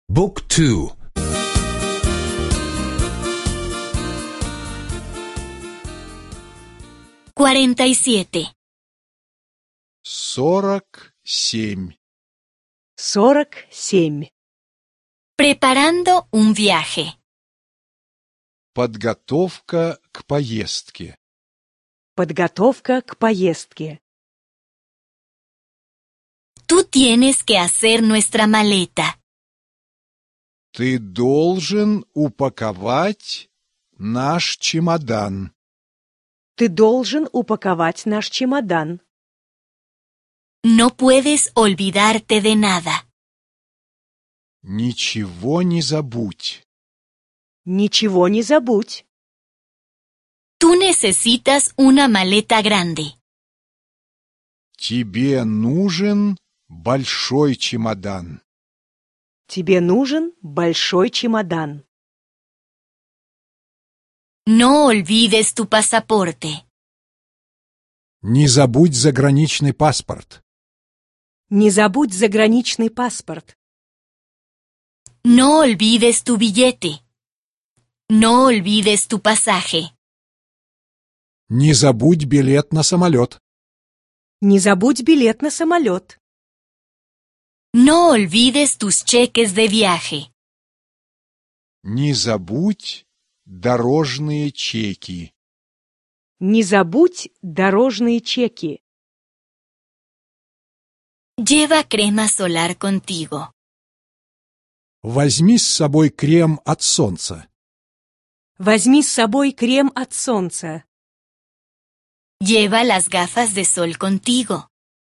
บุ๊กทู 47. 47. 47. Preparando un viaje. Подготовка к поездке. Подготовка к поездке. Tú tienes que hacer nuestra maleta. Ты должен упаковать наш чемодан. Ты должен упаковать наш чемодан. No puedes olvidarte de nada. Ничего не забудь. Ничего не забудь. Tú necesitas una maleta grande. Тебе нужен большой чемодан. Тебе нужен большой чемодан. No olvides tu pasaporte. Не забудь заграничный паспорт. Не забудь заграничный паспорт. No olvides tu billete. No olvides tu pasaje. Не забудь билет на самолет. Не забудь билет на самолет. No olvides tus cheques de viaje. Не забудь дорожные чеки. Не забудь дорожные чеки. Lleva crema solar contigo. Возьми с собой крем от солнца. Возьми с собой крем от солнца. Lleva las gafas de sol contigo.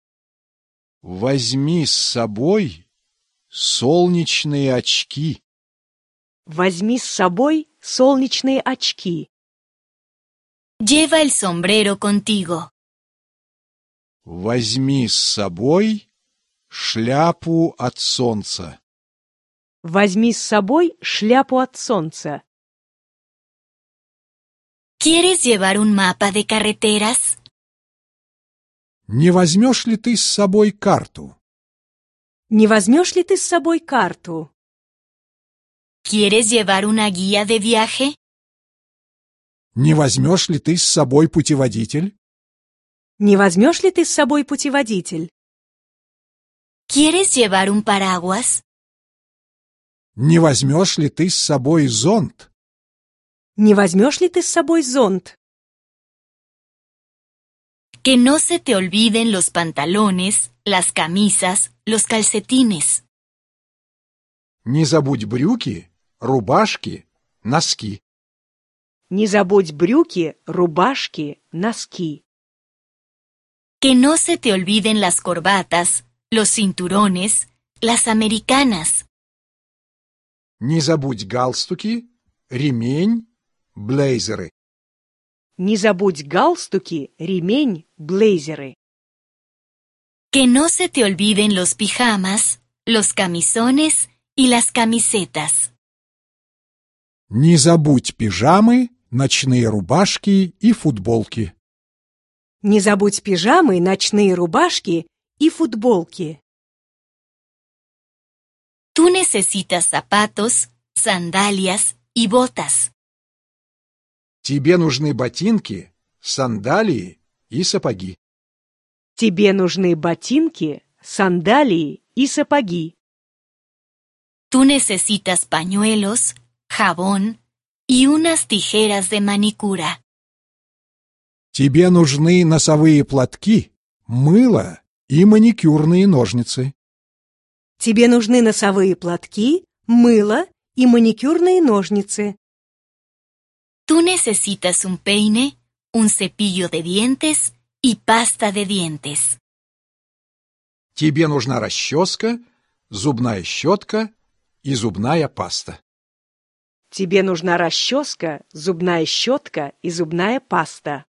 Возьми с собой солнечные очки. Возьми с собой солнечные очки. Lleva el sombrero contigo. Возьми с собой шляпу от солнца. Возьми с собой шляпу от солнца. ¿Quieres llevar un mapa de carreteras? Не возьмешь ли ты с собой карту? Не возьмешь ли ты с собой карту? ¿Quieres llevar una guía de viaje? Не возьмешь ли ты с собой путеводитель? Не возьмешь ли ты с собой путеводитель? ¿Quieres llevar un paraguas? Не возьмешь ли ты с собой зонт? Не возьмешь ли ты с собой зонт? Que no se te olviden los pantalones, las camisas, los calcetines. Не забудь брюки, рубашки, носки. Не забудь брюки, рубашки, носки. Que no se te olviden las corbatas, los cinturones, las americanas. Не забудь галстуки, ремень, блейзеры. Не забудь галстуки, ремень, блейзеры. Que no se te olviden los pijamas, los camisones y las camisetas. Не забудь пижамы, ночные рубашки и футболки. Не забудь пижамы, ночные рубашки и футболки. Tú necesitas zapatos, sandalias y botas. Тебе нужны ботинки, сандалии и сапоги. Тебе нужны ботинки, сандалии и сапоги. Tú necesitas pañuelos, jabón y unas tijeras de manicura. Тебе нужны носовые платки, мыло и маникюрные ножницы. Тебе нужны носовые платки, мыло и маникюрные ножницы. Tú necesitas un peine, un cepillo de dientes y pasta de dientes. Тебе нужна расческа, зубная щетка и зубная паста. Тебе нужна расческа, зубная щетка и зубная паста.